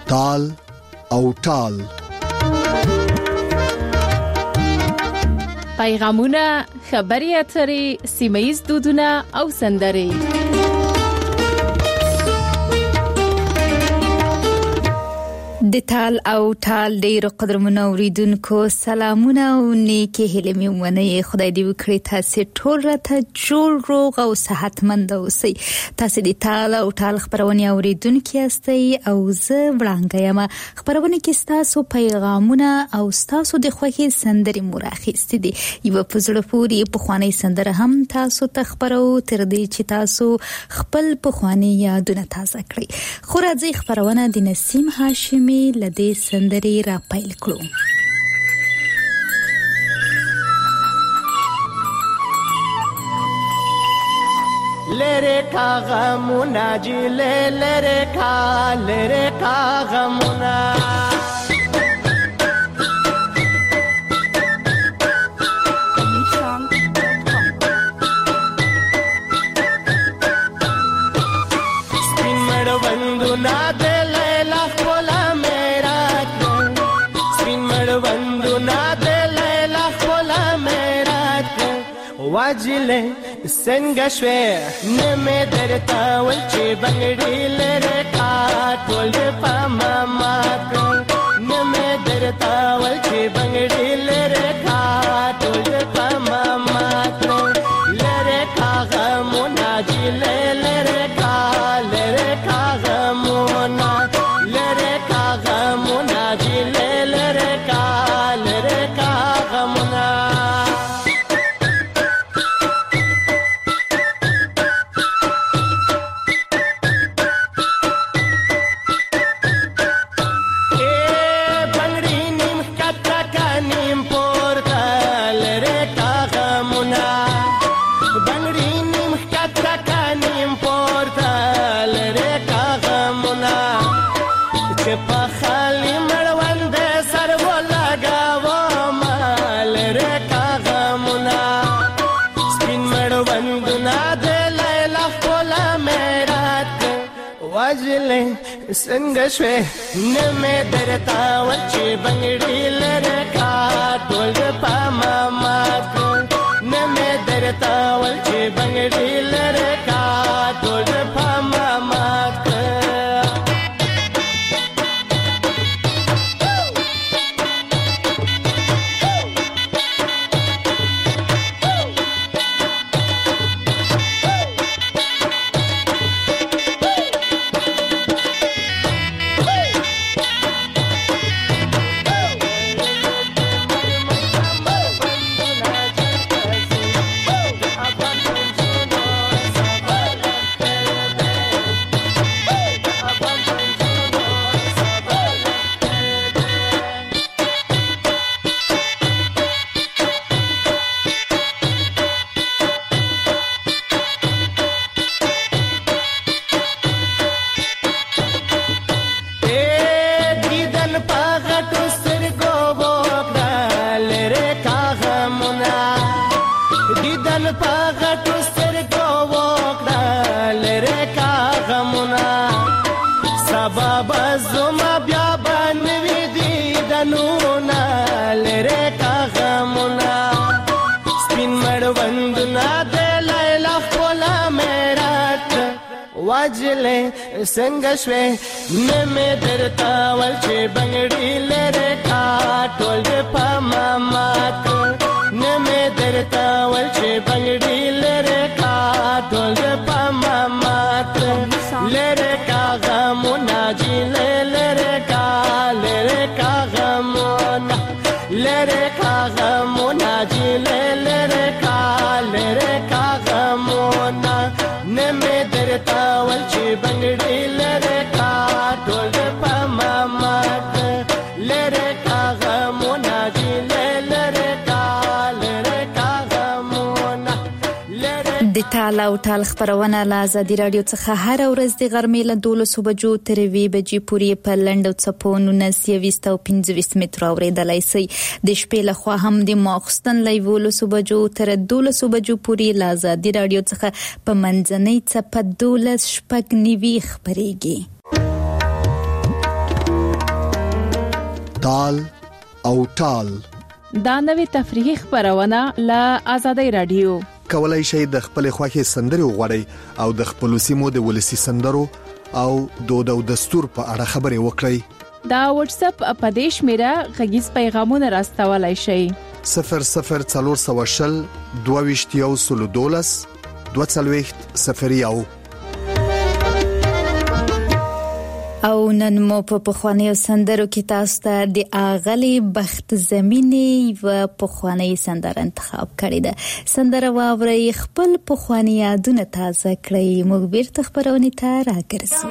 تال او ټال. پیغامونه، خبري اترې، سیمه‌ییز دودونه او سندرې. د تال او ټال ډیرو قدرمنو اوریدونکو سلامونه او نیکی هیلې مې ونې. خدای دې وکړي تاسو ټول راته جوړ روغ او صحتمند اوسئ. تاسو د تال او ټال خبرونه اوریدونکو یاستئ او زه وړاندې یم. خبرونه کې تاسو پیغامونه او تاسو د خوښي سندرې مراخیستې دي. یو په زړه پورې په خواني سندره هم تاسو ته خبرو تر دې چې تاسو خپل په خواني یادونه تازه کړئ. خو راځي خبرونه د نسیم هاشمي لدې سندرې را پیل کړو. لره کا غمونا جی لره کا غمونا سپین مړ بندو نا واجله څنګه شوې نمه درتا ول چې بنګړي لره کا ټول په ماما نمه درتا ول چې بنګړي لره کا ټول په ماما لره کا غمونا جی لره کا غمونا لره کا غمونا جی لره کا غمونا څنګه شوې نمه درتا ول چې بنګړي لره کا ټول په ماما نمه درتا ول چې بنګړي لره کا ټول په ماما واجله څنګه شوې نمه درتا ول چې بنګړي لره کا ټول په ماما نمه درتا ول چې بنګړي لره کا ټول په ماما لره کا غمونا جی لره کا غمونا لره کا غمونا جی لره کا غمونا نمه درتا ول چې بنګړي لره کا ټول په ماما لره کا غمونا جی لره کا غمونا د تال او ټال خبرونه له ازادي رادیو څخه هر ورځ د غرمې له 12 بجو تر 2 بجې پورې په لنډو څپو 1925 متر اوریدلای شئ. د شپې له خوا هم د ماخستن له 12 بجو تر 12 بجو پورې له ازادي رادیو څخه په منځنۍ څپه 12 شپږ نیوي خبريږي. تال او ټال. دا نوې تفریحي خبرونه له آزادۍ رادیو. کولای شئ د خپل خوښي سندري وغواړئ او د خپل سیمو د ولسی سندرو او دود او دستور په اړه خبري وکړئ. دا واتس اپ اپدیش میرا غږیز پیغامونه راستولای شئ. 0040 22 22 او نن مو په پخوانی سندرو کې تاسو ته د اغلی بخت زمینی و پخوانی سندر انتخاب کړی ده. سندره واوري خپل پخوانی یادونه تازه کړئ. موږ بیرته خبرونه ته راګرځو.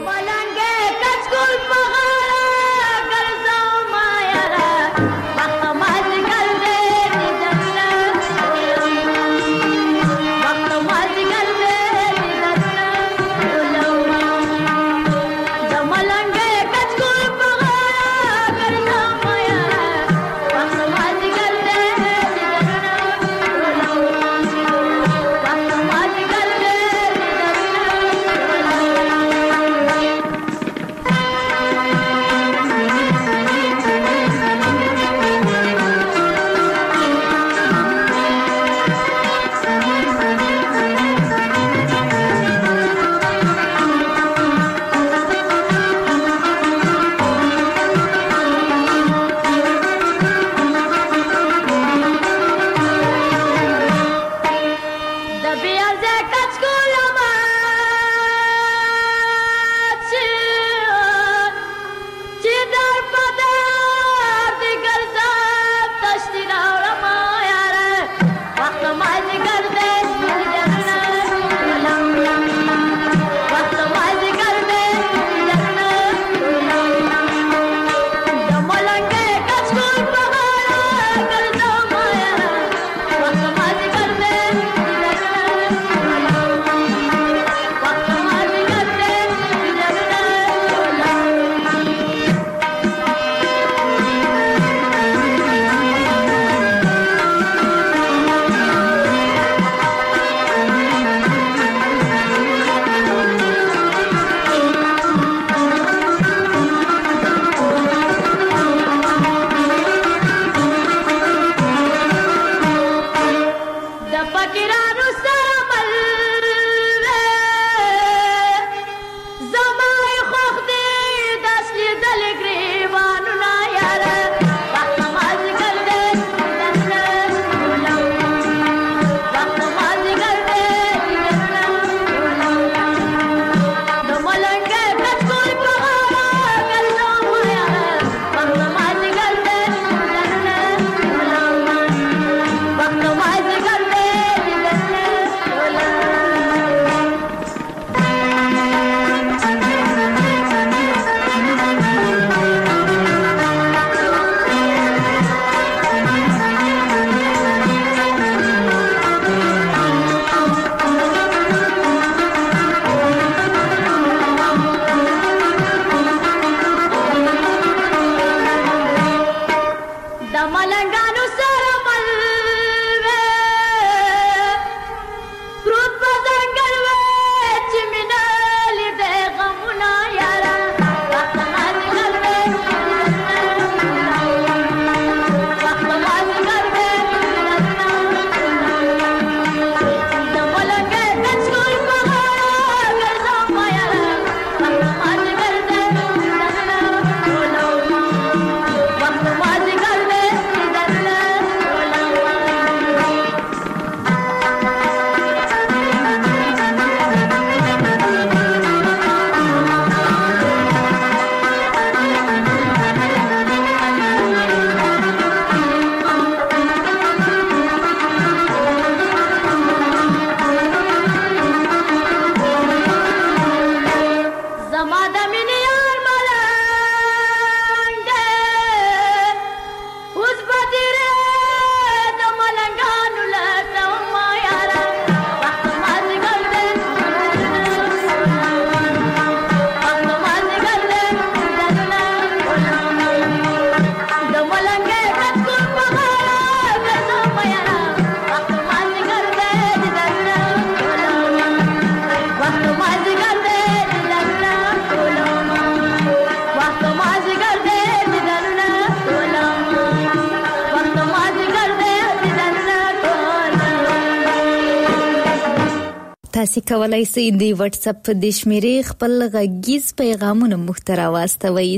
تاسو کولای شئ د واتس اپ د شمیرې خپل غږیز پیغامونه موږ ته راواستوئ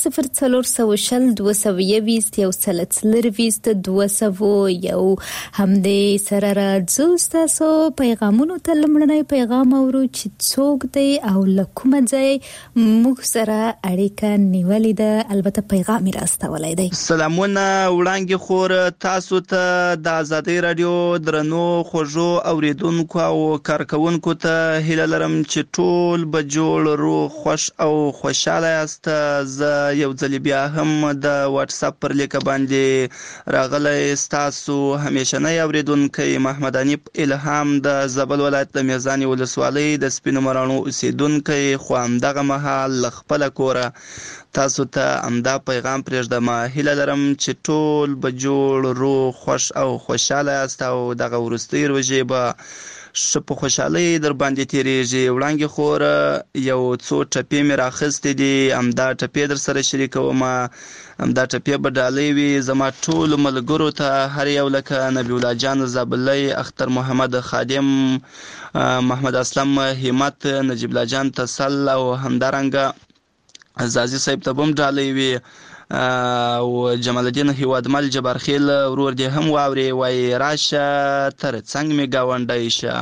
004222122 هم د سره راځو تاسو پیغامونو ته لمړنی پیغام اورو چې څوک دی او لکوم ځای موږ سره اړیکه نیولې ده البته پیغام راستولای دی. سلامونه وړاندې خور تاسو ته د آزادۍ رادیو درنو خوږو اوریدونکو او کارکونکو ته هیله لرم چې ټول به جوړ روغ خوش او خوشاله یاست. زه یو ځل بیا هم د واتس اپ پر لیک باندې راغلی ستاسو همیشنی اوریدونکی محمد انیف الهام د زابل ولایت د میزانې ولسوالۍ د سپینو مراڼو اوسیدونکی خو همدغه مهال له خپله کوره تاسو ته امدا پیغام پرېږدم. هیله لرم چې ټول به جوړ روغ خوش او خوشاله یاست او دغه وروستۍ روژې به ښه په خوشحالۍ در باندې تېرېږي. وړاندې خور یو څو ټپې مې راخیستې دي، همدا ټپې در سره شریکوم. همدا ټپې به ډالۍ وي زما ټولو ملګرو ته، هر یو لکه نبی الله جان زابلی، اختر محمد خادم، محمد اسلم همت، نجیب الله جان تسل او همدارنګه زازي صاحب ته به هم ډالۍ وي او جمال الدین هیوادمل جبارخیل ورور دې هم واوري. وایي راشه تر څنګ مې ګاونډی شه،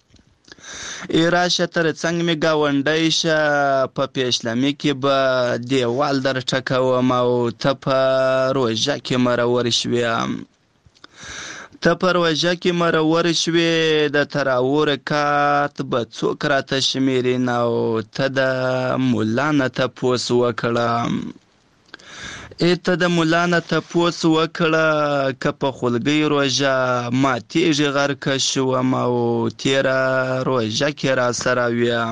راشه تر څنګ مې ګاونډی شه، په پیشلمي کې به دیوال در ټکوم او ته په روژه کې مرور شوې، ته په روژه کې مرور شوې، د تراور کات به څوک راته شمیرین او ته د ملا نه تپوس وکړه، ته د مولا نه تپوس وکړه که په خولګۍ روژه ماتېږي غرقه شوم او تېره روژه کې را سره وې،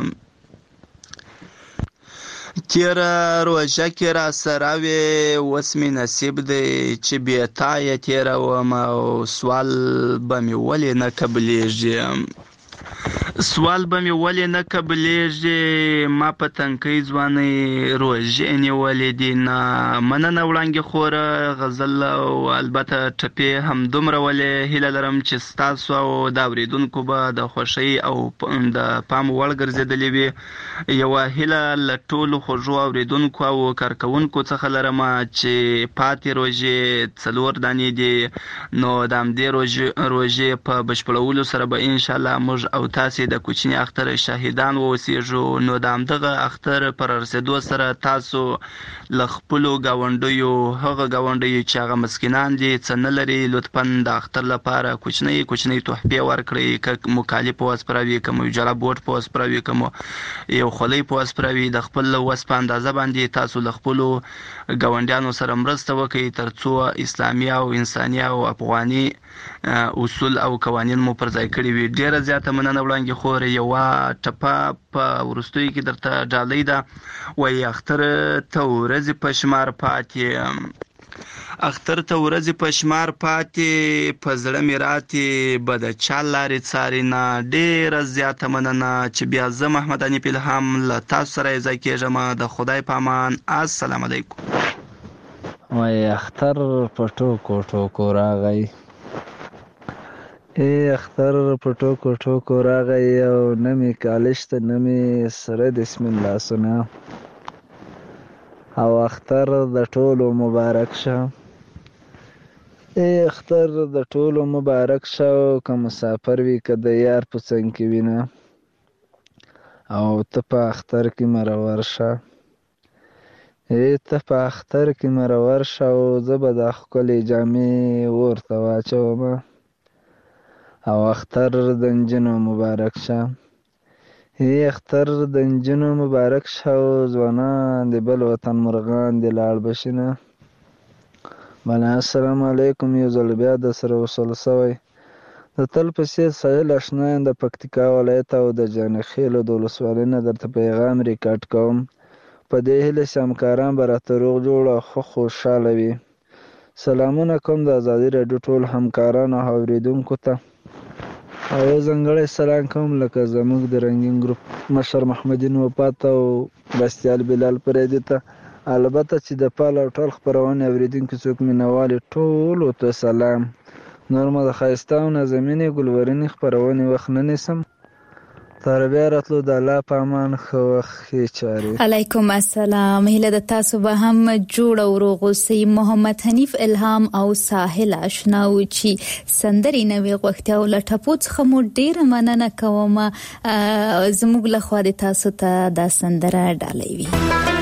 تېره روژه کې را سره وې، اوس مې نصیب دی چې بې تا یې تېروم او سوال به مې ولې نه قبلېږي، سوال به مې ولې نه قبلېږي، ما په تنکۍ ځوانۍ روژې نیولې دي نه. مننه وړاندې خوره غزل او البته ټپې همدومره ولې. هیله لرم چې ستاسو او د اورېدونکو به د خوښۍ او د پام وړ ګرځېدلې وي. یوه هیله له ټولو خوږو اورېدونکو او کارکوونکو څخه لرم چې پاتې روژې 4 دانې دي، نو د همدې روژې په بشپړولو سره به انشاءالله موږ او تاسې د کوچني اختر شاهدان واوسېږو. نو د همدغه اختر پر رسېدو سره تاسو له خپلو ګاونډیو، هغه ګاونډیو چې هغه مسکینان دي څه نه لري، لطفا د اختر لپاره کوچنۍ کوچنۍ تحفې ورکړئ، که مو کالي په وس پروي، که مو جړه بوټ په وس پروي، که مو یو خولۍ په وس پروي، د خپل وس په اندازه باندې تاسو له خپلو ګاونډیانو سره مرسته وکړئ تر څو اسلامي او انساني او افغاني اصول او قوانین مو پر ځای کړي وي. ډیره زیاته مننه وړاندې خور. یوه ټپه په وروستیو کې درته ډالۍ ده. وایي اختر ته ورځې په شمار پاتې، اختر ته ورځې په شمار پاتې، په زړه مې راتې به د چا لارې څارې نه. ډیره زیاته مننه چې بیا زه محمد انیف الهام له تاسو سره یوځای کېږم. د خدای په امان. السلام علیکم. وایي اختر په ټوکو ټوکو راغی، اختر په ټوکو ټوکو راغی او نه مې کالج ته نه مې سره د سمین لاسونه، او اختر د ټولو مبارک شه، اختر د ټولو مبارک شه. که مسافر وي که د یار په څنګ کې وینه او ته په اختر کې مرور شه، ته په اختر کې مرور شه او زه به دا ښکلې جامې ورته واچوم او اختر د نجونو مبارک شه، اختر د نجونو مبارک شه او ځوانان د بل وطن مرغان د لاړ بشینه. بله السلام علیکم. یو ځل بیا د سره وصل سوی د تل په څېر سایل اشنا یم د پکتیکا ولایت او د جانخیلو د ولسوالۍ نه درته پیغام ریکارډ کوم. په دې هیله چې همکاران به راته روغ جوړ او ښه خوشحاله وي. سلامونه کوم د ازادي راډیو ټول همکارانو او اورېدونکو ته، او یو ځانګړی سلام کوم لکه زموږ د رنګین ګروپ مشر محمدین وفات او بستیال بلال پریدي ته، البته چې د پال او ټول خپرونې اورېدونکي څوک مینوالې ټولو ته سلام. نور مو د ښایسته او نازمینې ګلورینې خپرونې وخت نه نیسم. تر بیا راتلو د الله په امان ښه وخت چاري. علیکم السلام. هیله د تاسو به هم جوړ او روغ اوسئ. محمد حنیف الهام او ساحل آشنا و چې سندري نوې غوښتي او لټپو څخه مو ډیره مننه کوم. زموږ له خوا د تاسو ته دا سندره ډالۍ وي.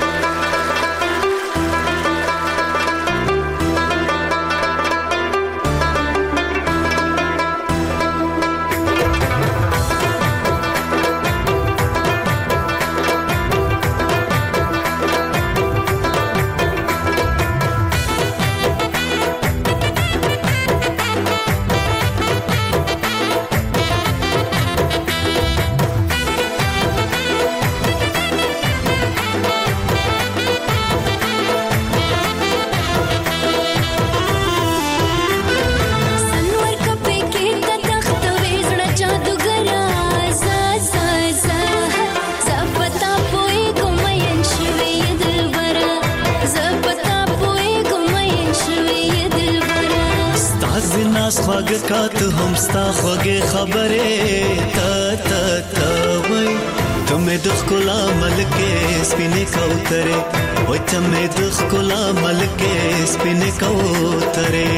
خواږه هم ستا خوږه خبره تا تا تا وای تمه د خلا ملکه سپینې کوتره وای تمه د خلا ملکه سپینې کوتره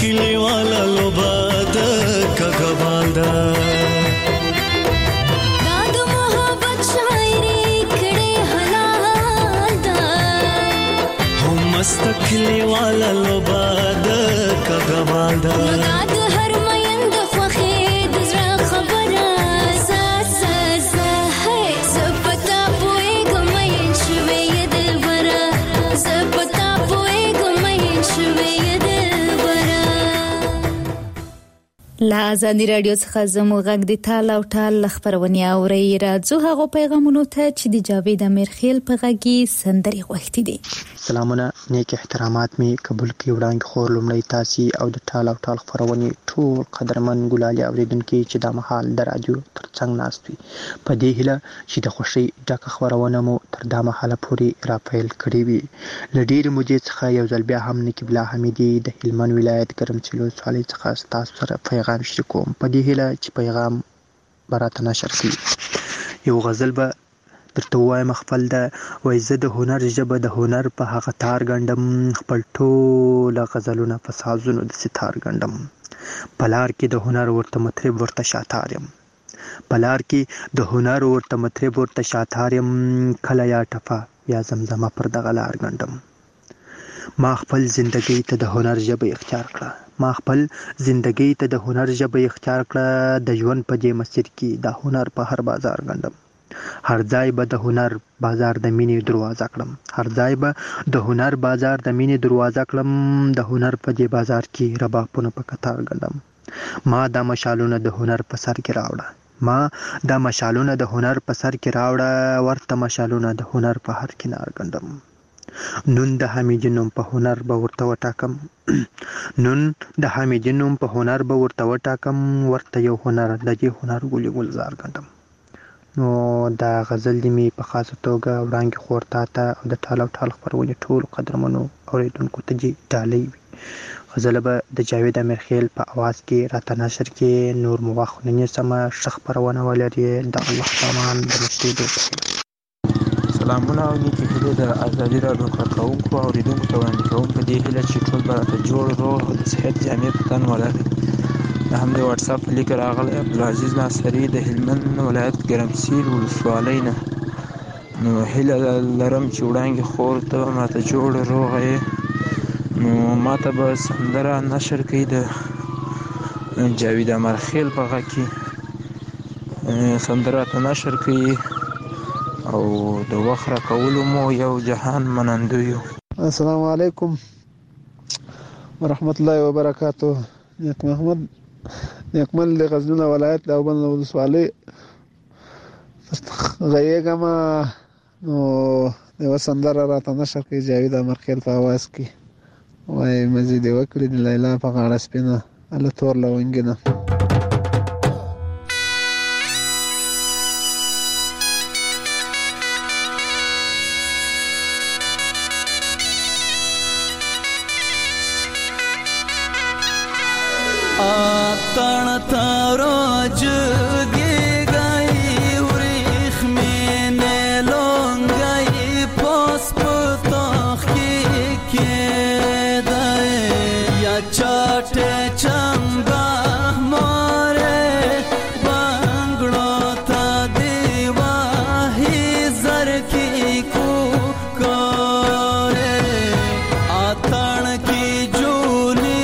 کلیواله لوبه د کګوال ده دا د محبت شاعري کړي حلال ده هم مست کلیواله لوبه د کګوال ده دا د هر میند خوخي د زړه خبره سات هي زپتا پوي ګمین شوي دلبره زپتا پوي ګمین شوي لا ازادي رادیو څخه زموږ غږ د تال او ټال خبرونه اوري راځو هغه پیغامونو ته چې د جاوید امیرخیل په غږی سندري غوښتي دي. سلامونه نیک احترامات می قبول کی وړاندې خور لمړی تاسي او د ټال او ټال خبرونه ټول قدرمن ګلالي اوریدونکو چې د محل د رادیو ترڅنګ ناستوي په دې هله چې د خوشي ډکه خبرونه مو تر دا محله پوري راپیل کړی وي. لډیر مودې څخه یو ځل بیا هم نقیب الله حمیدي د هلمند ولایت ګرمسیلو ولسوالۍ څخه تاسو سره پیغام شریکوم په دې هله چې پیغام براته نشر کړي. یو غزل به درته وایم خپل د وایزه د هنر ژبه د هنر په هغه تار ګندم خپل ټول غزلونه په سازونو د ستار ګندم پلار کې د هنر ورته مطرب ورته شاتارم پلار کې د هنر ورته مطرب ورته شاتارم کله یا ټپه یا زمزمه پر دغه لار ګندم ما خپل زندګۍ ته د هنر ژبه اختیار کړه ما خپل زندګۍ ته د هنر ژبه اختیار کړه د ژوند په دې مسیر کې د هنر په هر بازار ګندم هر ځای به د هنر بازار د مینې دروازه کړم هر ځای به د هنر بازار د مینې دروازه کړم د هنر په دې بازار کې ربابونه په قطار ګندم ما د مشالونه د هنر په سر کې راوړه ما د مشالونه د هنر په سر کې راوړه ورته مشالونه د هنر په هر کنار ګندم نون د حمیدینوم په هنر به ورته وټاکم نون د حمیدینوم په هنر به ورته وټاکم ورته یو هنر د دې هنر ګلي ګلزار ګندم نو دا غزل دی می په خاصه توګه وړاندې خورتا ته د ټال او ټال خبرونه ټول قدرمنو اوریدونکو ته جی ډالۍ غزل به د جاوید امیرخیل په आवाज کې راته نشر کې نور مواخونه سم شخ پرونه ولري د الله پامان د مشهدو سلامونه او نیکی هیله د ازادي رادیو کارکونکو او اوریدونکو ته وړاندې کوم په دې هیله چې ټول به راته جوړ روغ د صحت جامع په تن ولري د همدې واتس اپ لیک راغلی عبدالعزیز ناصري د هلمند ولایت ګرمسیر ولسوالۍ نه نو هیله لرم چې وړاندې خور ته ماته جوړ روغ یې نو ماته به سندره نشر کوي د جاوید امیرخیل په غږ کې سندره ته نشر کوي او د وخت راکولو مو یو جهان منندو یو. السلام علیکم ورحمت الله وبرکاته. نیک محمد نیکمل د غزنی ولایت د اوبن ولسوالۍ غیګم نو د وسندره راته نشر کوي جاوید امیرخیل په आवाज کې وای مزید وکړي د لیلا په غاړه سپینه الله تور لونګینه तण तारो जुगी गई उरिख में ने लोंगई पोस्प तोखी के दए या चाटे चंबा मोरे बंगड़ो ता दीवा ही जरखी को करे आतण की जूली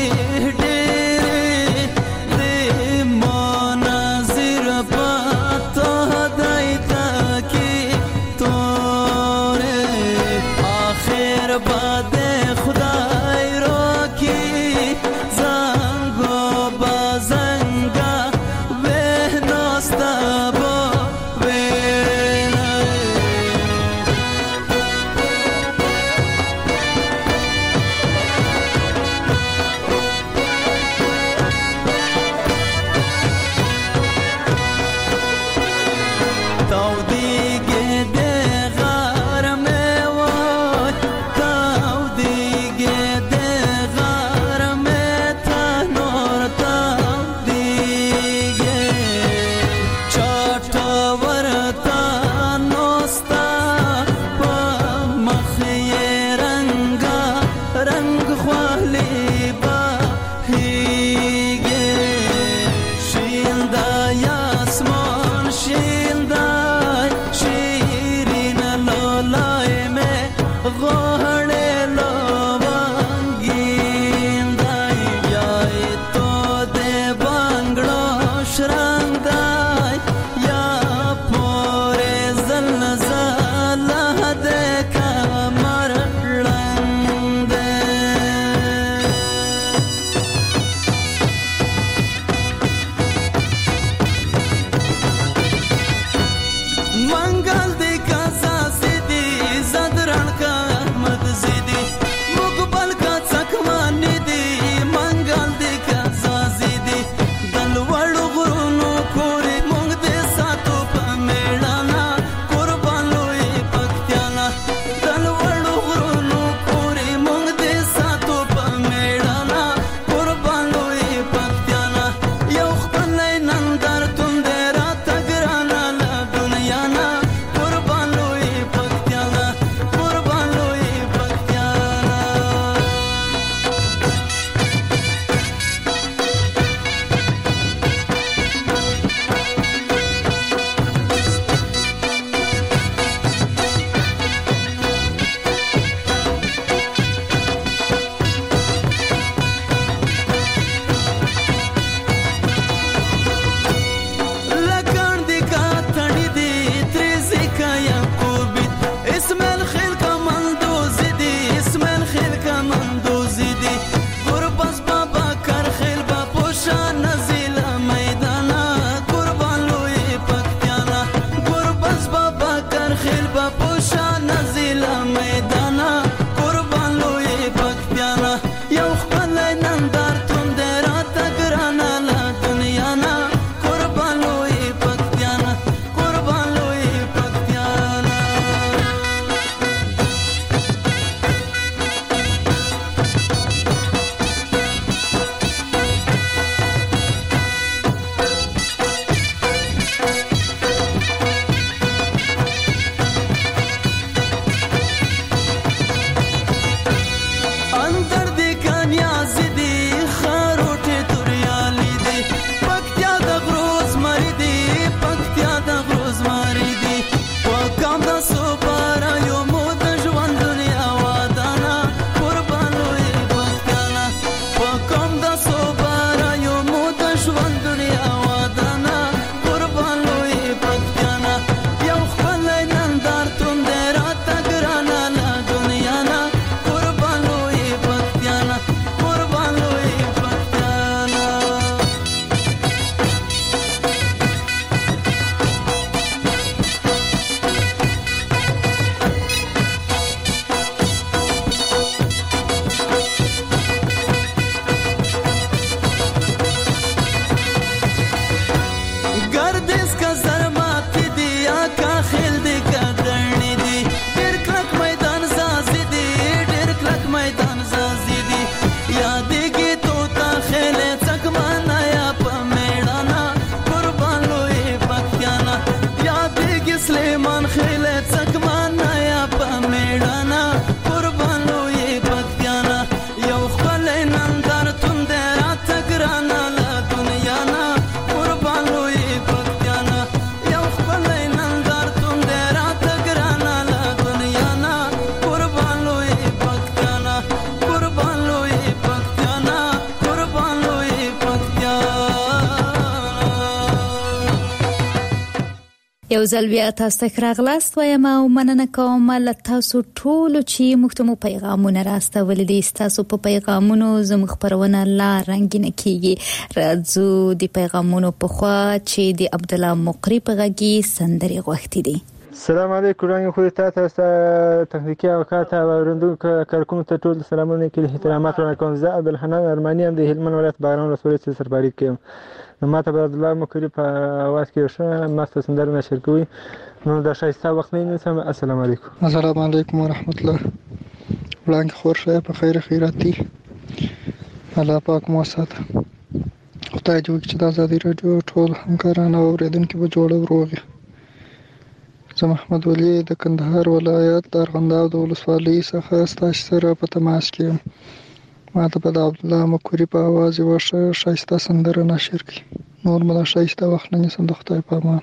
یو ځل بیا تاسو ته راغلاست وایم او مننه کوم له تاسو ټولو چې موږ ته مو پیغامونه راستولي دي. تاسو په پیغامونو زموږ خپرونه لا رنګینه کیږي. راځو د پیغامونو په خوا چې د عبد الله مقری په غږی سندرې غوښتي دي. السلام علیکم رنګ خو تاسو تخنیکی او کاته ورندونکو کارکونکو ته ټول سلامونه کې احترامات ورکوم. زه عبد الحنان ارمانی هم د هلمند ولایت باران ولسوالۍ سرباري کوم. ما ته عبد الله مقری په आवाज کې ښه مست سندره نشر کوي. نو د شایسته وخت نه نسم. السلام علیکم. السلام علیکم ورحمت الله. وړاندې خور شه په خیر خیراتي الله پاک مو ساته. خدای دې چې د آزادي رادیو ټول همکاران او اوریدونکو په جوړ وروغي. زه محمد ولی د کندهار ولایت د ارغنداب د ولسوالۍ څخه ستاسو سره په تماس کې یم. ما ته په عبد الله مقری په आवाज یو شایسته سندره نشر کړي. نور مله شایسته وخت نه نسم. د خدای په امان.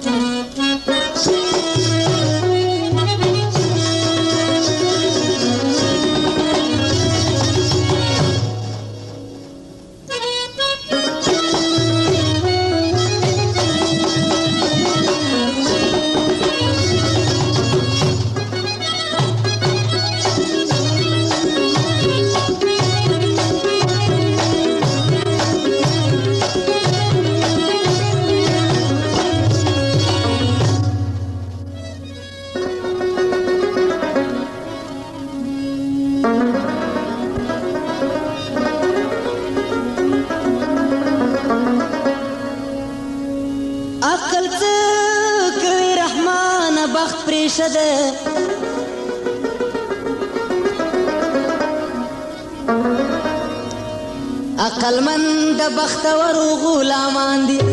عقل من د بختور غلامان دي.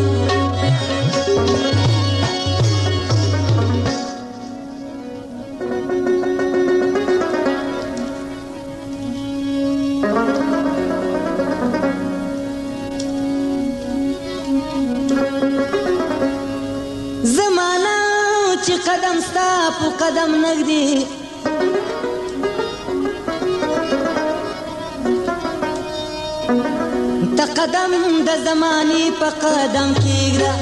زمانہ چې قدم ستا په قدم نږدې ته قدم د زماني په قدم کېږده.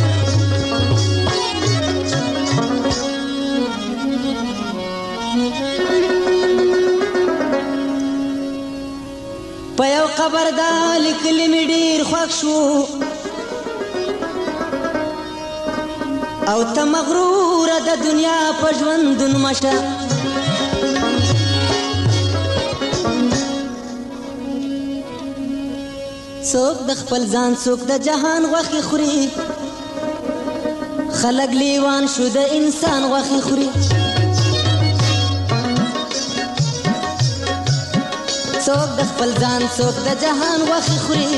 په یو قبر دا لیکلي مې ډېر خوښ شو او ته مغروره د دنیا په ژوندون مشه. څوک د خپل ځان څوک د جهان غوښې خوري. خلک لیوان شو د انسان غوښې خوري. څوک د خپل ځان څوک د جهان غوښې خوري.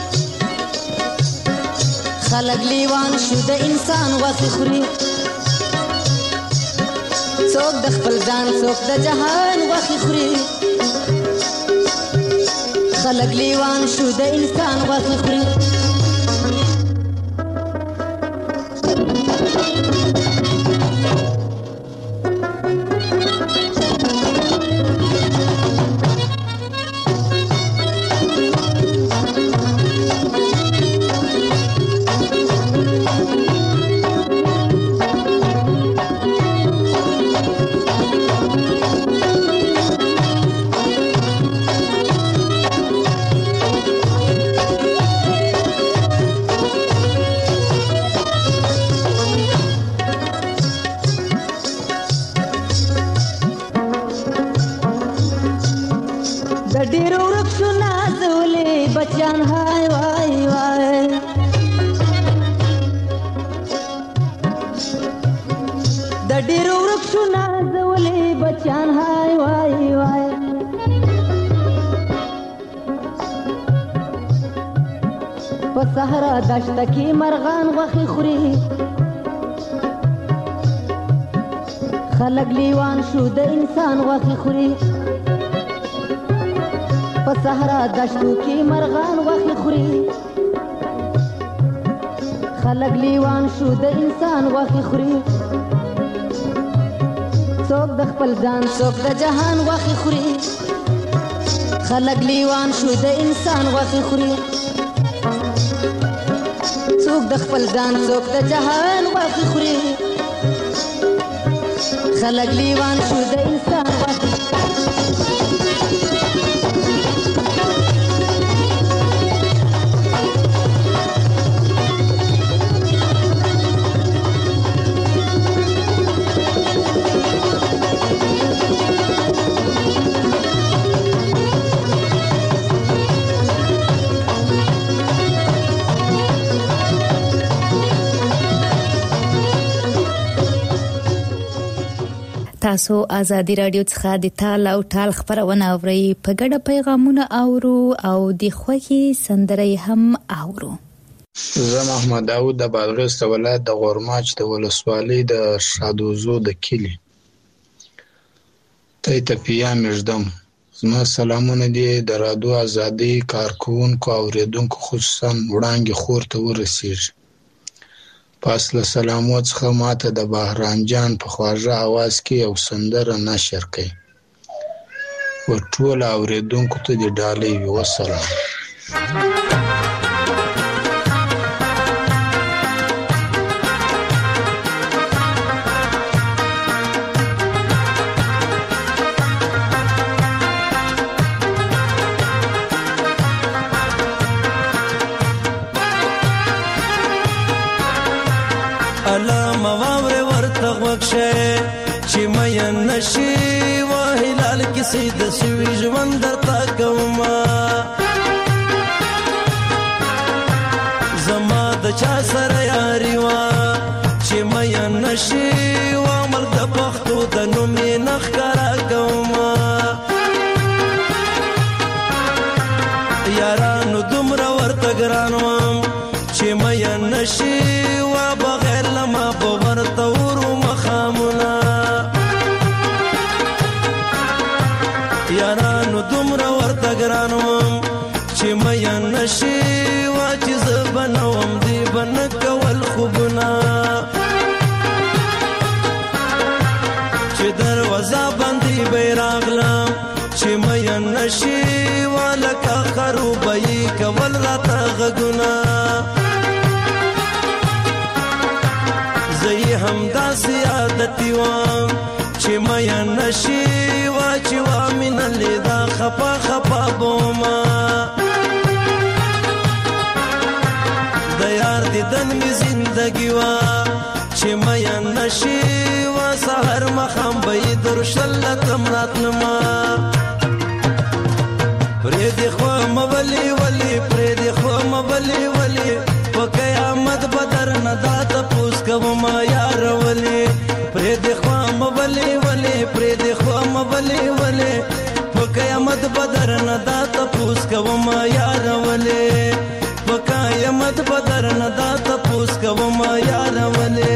خلک لیوان شو د انسان غوښې خوري. څوک د خپل ځان څوک د جهان غوښې خوري. خلق لیوان شو د انسان غوښې خوري. صحرا دشت کې مرغان غوښې خوري. خلک لیوان شو د انسان غوښې خوري. په صحرا دشتو کې مرغان غوښې خوري. خلک لیوان شو د انسان غوښې خوري. څوک د خپل ځان څوک د جهان غوښې خوري. خلک لیوان شو د انسان غوښې خوري. څوک د خپل ځان څوک د جهان غوښې خوري. خلک لیوان شو د انسان غوښې تاسو آزادی رادیو څخه د تال او ټال خبرونه اورئ په ګډه پیغامونه اورو او د خوښي سندرې هم اورو. زه محمد داود د بادغیس ولایت د غورماچ د ولسوالۍ د شادوزو د کلی ته پیام مجدم. زما سلامونه دي د رادیو آزادی کارکونکو او اوریدونکو خصوصا وړاندې خور ته ورسیږي. پس له سلامو څخه ماته د بهرام جان په خواږه اواز کې یو سندره نشر کړي و ټول اوریدونکو ته د ډالۍ وي. وسلام. چې مې نشي وهلال کې سید سوي ژوند درته کوما زما د چا سره یاري وا چې مې نشي وامل د پختو د نومې نخکارا کوما یارانو دومره ورته ګران وم چې مې نشي وا بغیر لما په ورته ورو مخامونه یارانو دومره ورته ګران وم چې مې نشي وا چې زه بنوم دی بن کول خوبونه چې دروازه باندې بیراغلم چې مې نشي وا لکه خروبې کول راته غږونه زه هم داسې عادتي وم چې مې نشي وا چې وا من لیدا خپا خپا بوما د یار دیدن می زندگی وا چې مې نشي وا سحر مخام به درشلتم راتنما پرې د خو مولي ولي پرې د خو مولي ولي په قیامت بدر نه دات پوس کوم یار ولي پرې د خو مولي ولي پرې د خو مولي ولي په قیامت بدر نه دات پوس کوم یار ولي په قیامت بدر نه دات پوس کوم یار ولي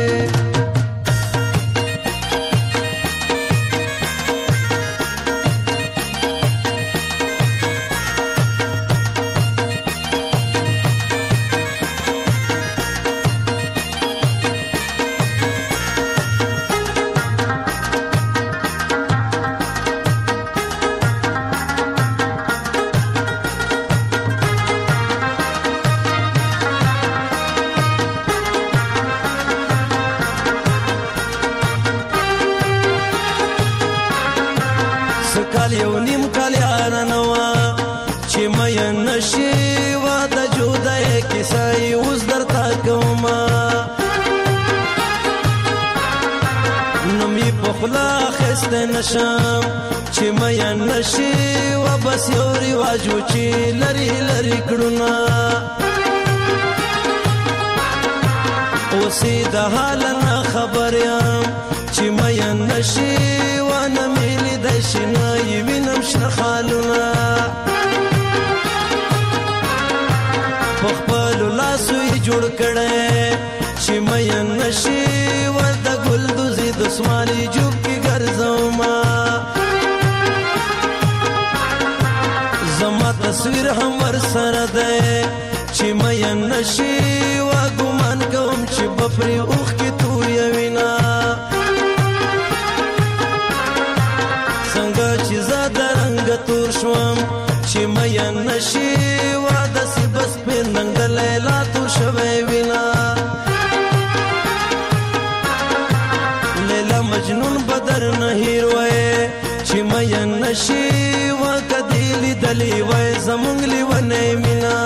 نشم چې مې نشي و بس یو رواجو چې لري لري کړونه اوسې د حال نه خبر یم چې مې نشي و نه ملي د شنه وینم شنه خالونه په خپل لاسو یې جوړ کړي چې مې نشي و د ګل دوزي د سمالي جوب زما زما تصویر هم ور سره ده چې مې نشي وا ګمان کوم چې بفري اوخ کې تو یوینا څنګه چې زاده رنگ تور شوم چې مې نشي وا د سی بس په ننګ لیلا تور شوي وینا لیلا مجنون لیدلی وای زمونږ لیونی مینا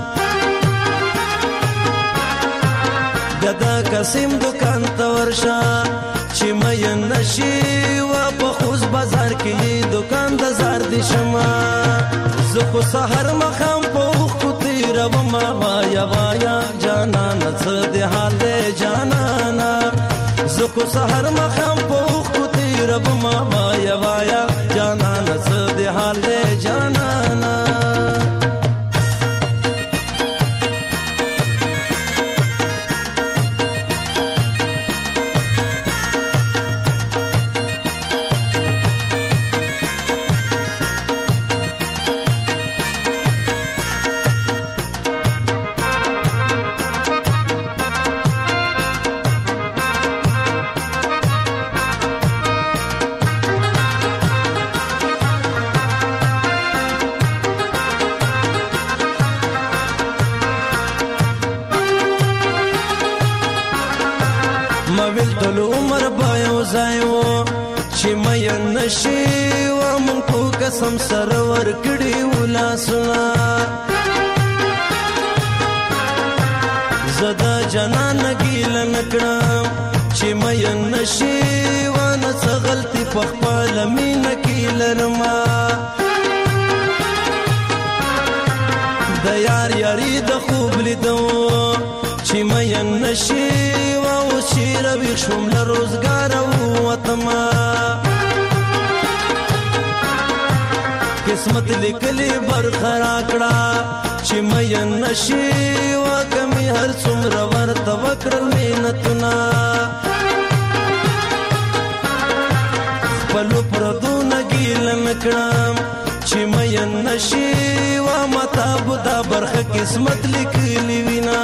د قسم دکان ته ورشه چې مین نشي و په خوز بازار کې دکان د زار دي شما زه خو سحر مخام په اوښکو تېرومه وایا وایا جانانه څه د حال دی جانانه زه خو سحر مخام په اوښکو تېرومه وایا وایا جانانه څه د حال دی جانانه مویل ټول عمر به یو ځای و چې مین نشي و مونږ په قسم سره ورکړي و لاسونه زه د جانانه ګیله نه کړم چې مین نشي و نه څه غلطي په خپله مینه کې لرمه د یار یاري د خوب لیدو چې مین نشي و اوس چې رویښ شوم له روزګاره ووتمه قسمت لیکلې برخه راکړه چې مین نشي و کمې هر څومره ورته وکړل محنتونه خپلو پردونه ګیله نه کړم چې مین نشي و ماته به دا برخه قسمت لیکلې وینا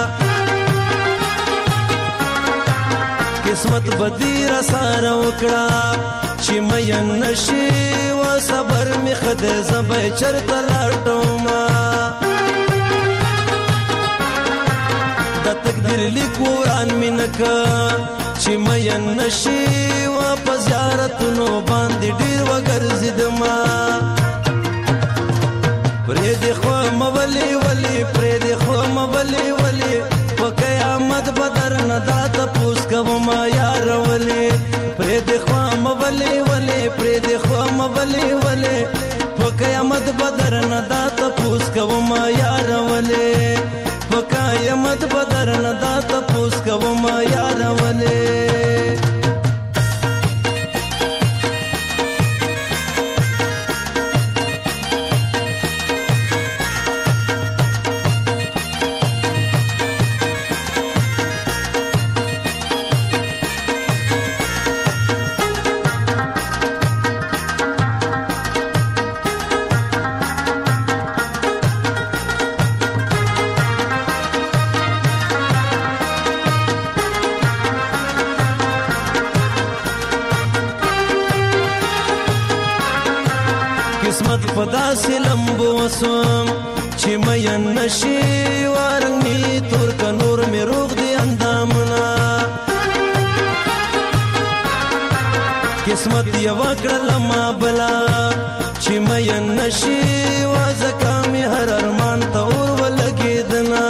قسمت بدی را ساره وکړه چې مین نشي و صبر می خدای زبې چرته لاټوما د تقدیر لیکو وران می نکا چې مین نشي و په زیارتونو باندې ډیر وګرځیدما پرې د خو مولي ولي پرې د خو مولي ولي په قیامت بدر نه دات پوس کوم یار ولي پرې د خو مولي ولي پرې د خو مولي ولي په قیامت بدر نه دات پوس کوم یار ولي په قیامت بدر نه دات پوس کوم یار ولي قسمت پدا سے لمبو وسوم چې مین نشي وارنګ می تور ک نور می روغ دی اندامنا قسمت یو کړل ما بلا چې مین نشي وازکا می هر ارمان ته اور ولګیدنا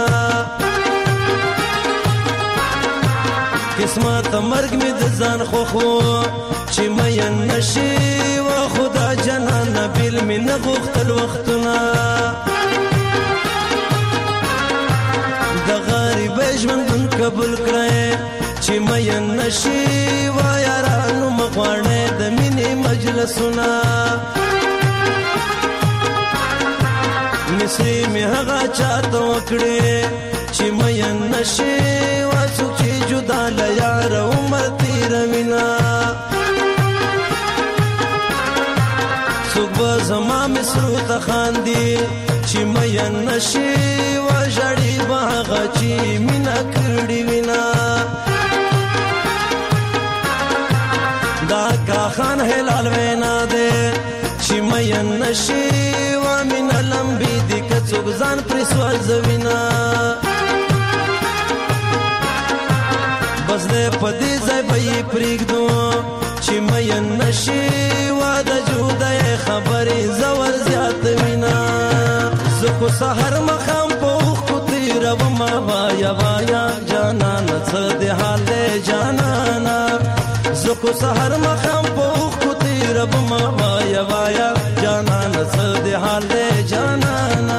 قسمت مرګ می د ځان خو خو چې مین نشي و خدا جنان بیل می نغختل وختنا د غریب ژوند قبول کړای چې مین نشي و یارانو مغوانه د مینې مجلسونه مصری می هغه چاته وکړي چې مین نشي و څوک چې جدا ل یار عمر تیر وینا څوک به زما مصرو ته خاندي چې مین نشي و ژړي به هغه چې مینه کړې وینا دا کا خان هلال وینا ده چې مین نشي و مینه لمبي دي که څوک ځان پرې سوځوینا بس دې په دې ځای به یې پرېږدو چې مین نشي و د جودای خبرې زور زیات خو سحر مخام پوخ کو تیر و ما وایا وایا جانانا څه دې حال جانانا زکو سحر مخام پوخ کو تیر و ما وایا وایا جانانا څه دې حال جانانا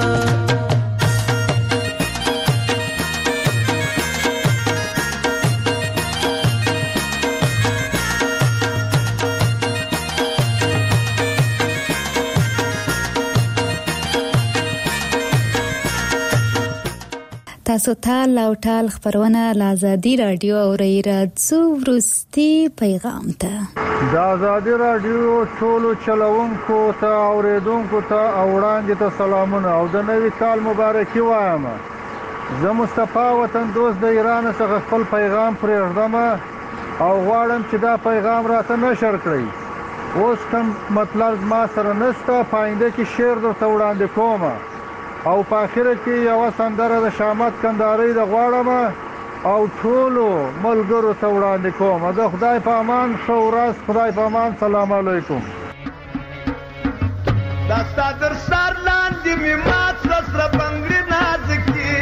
تاسو ته لاوټال خبرونه لازادي رادیو او راځو ورستي پیغام ته د ازادي رادیو ټولو چلوونکو ته اوریدونکو ته او وړاندې ته سلامونه او د نوي کال مبارکي وایم. زه مصطفی وطن دوست د ایران څخه خپل پیغام پرېږدم او غواړم چې دا پیغام راته نشر کړئ. اوس کوم مطلب ما سره نشته، پاینده کې شعر درته وړاندې کوم او په اخر کې یو سندره د شامت کندهاري د غواړم او ټولو ملګرو ته وړاندې کوم. د خدای په امان، ښه ورځ، خدای په امان، سلام علیکم. دا ستا تر سر لاندې مې مات سره بنګړي نازکي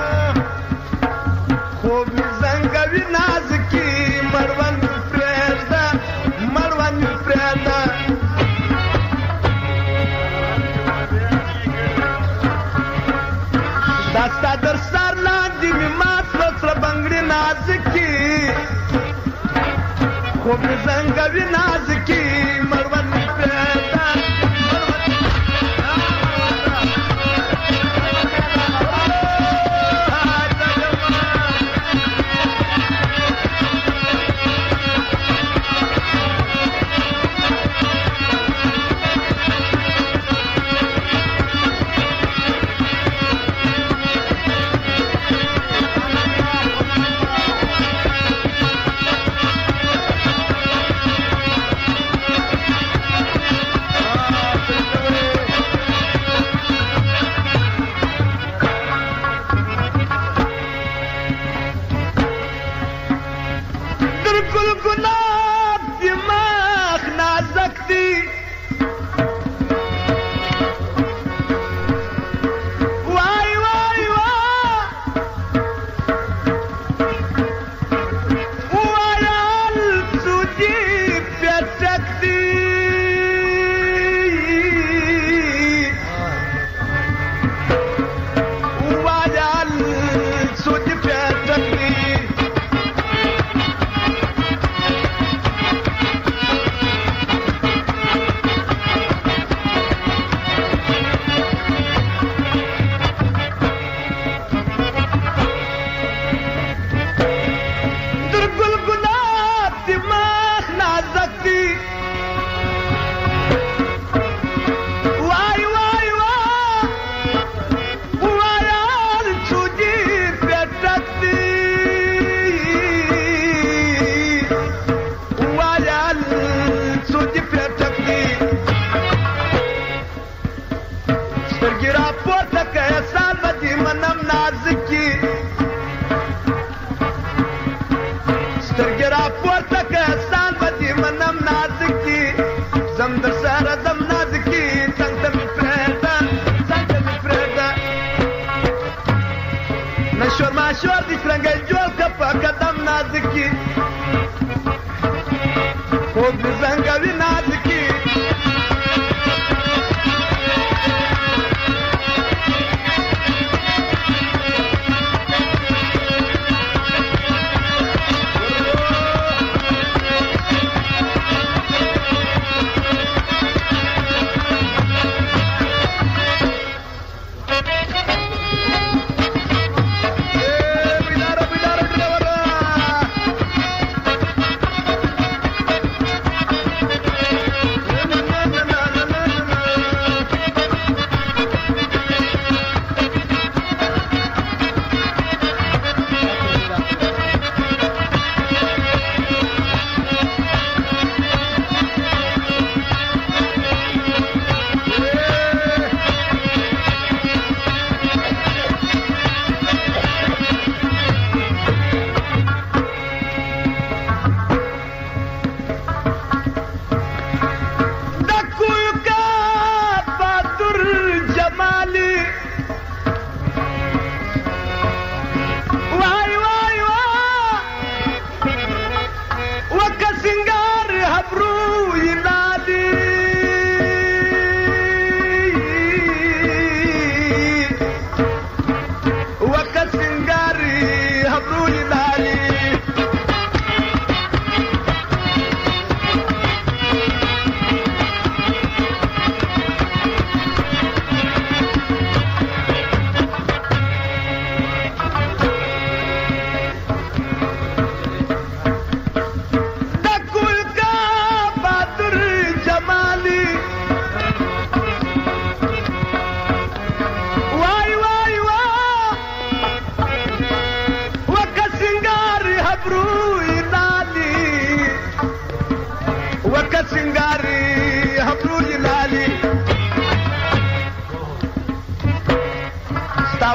خوب مې زنګوي نازکي مړوند مې پرېږده مړوند مې پرېږده دا ستا تر سر لاندې مې مات سره بنګړي نازکي خوب مې زنګوي نازکي مړوند مې پرېږده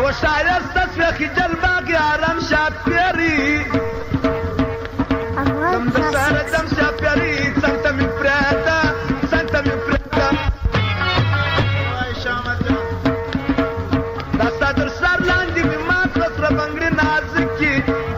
و شایست سوێخی جەلباگی ئارام شاپێری دەم دەسارە دەم شاپێری چەندەمی فرێدە چەندەمی فرێدە دەستا دەرسار لاندی میمات بەسرە بەنگری نازکی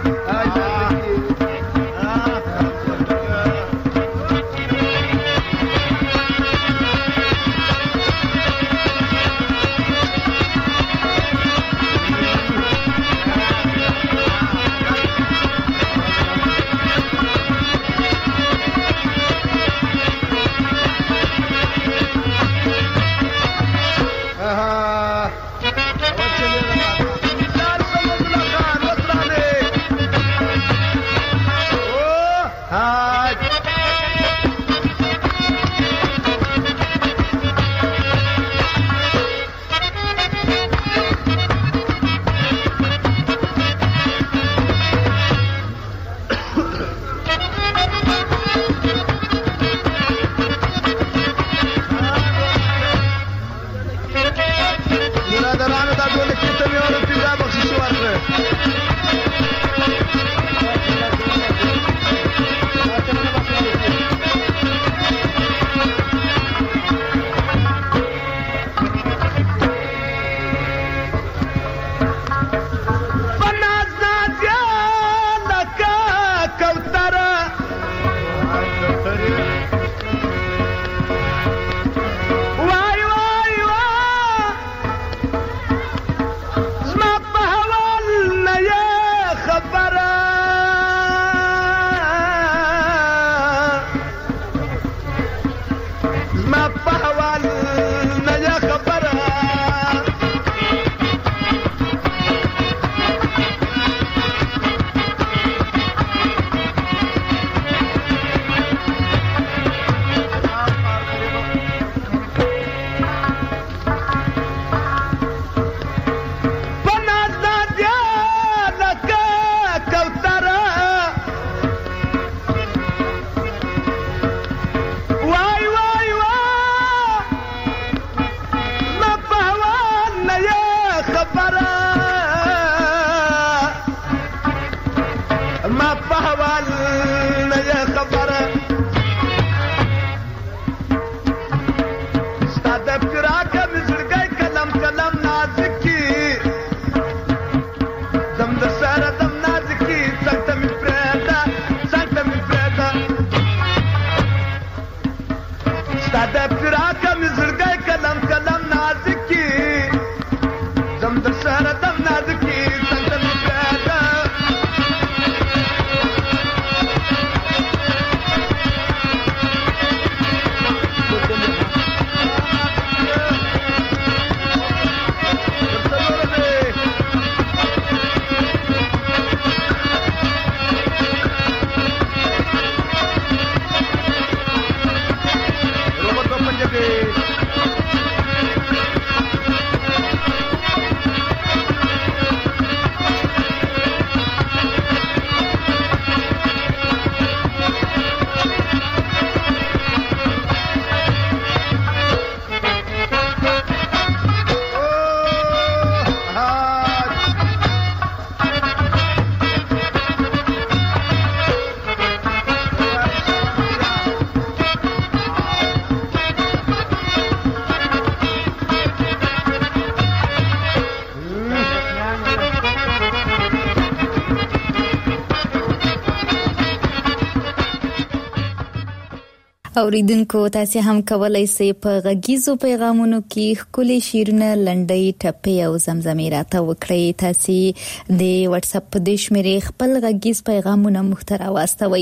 اوریدونکو تاسو هم کولای شئ په غږیزو پیغامونو کې خپل شیرونه لنډۍ ټپې او زمزمې راته وکړئ. تاسو د واتس اپ په د شمیرې خپل غږیز پیغامونه محتوا واستوي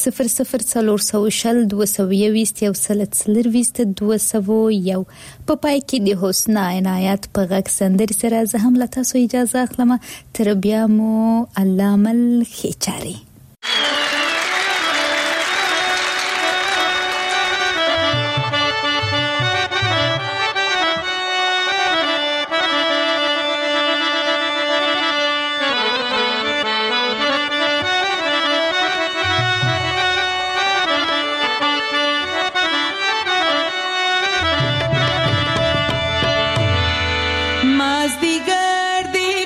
0040 220 201 په پای کې د حسنا عنایت په غږ سندر سره زه هم له تاسو اجازه اخلم. تر بیا مو الله مل خیچاري. Mas digar di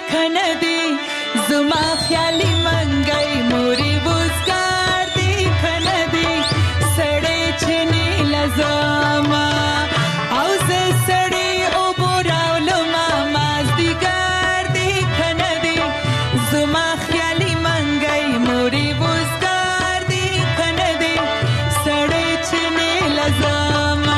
زما خیالي منګي موري وزګار دی کنه دی سړې چني لزما او زه سړې او بوراولو ما مازدیګار دی کنه دی زما خیالي منګي موري وزګار دی کنه دی سړې چني لزما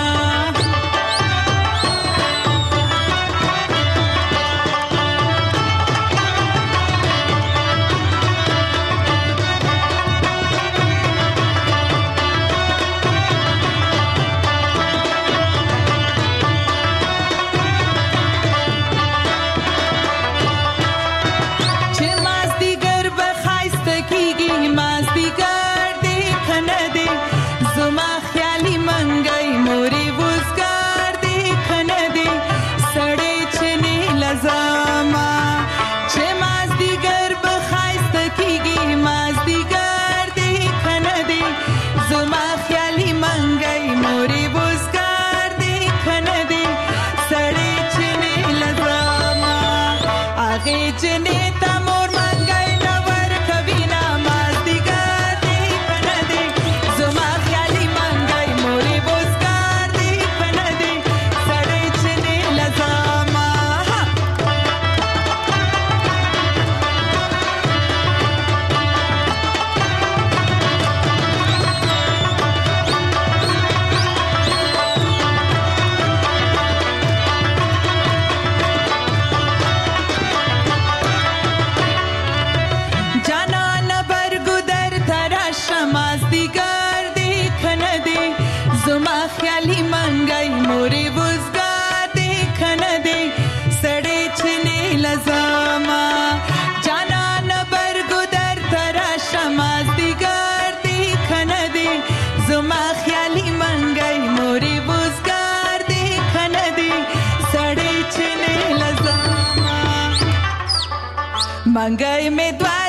मंगई में द्वार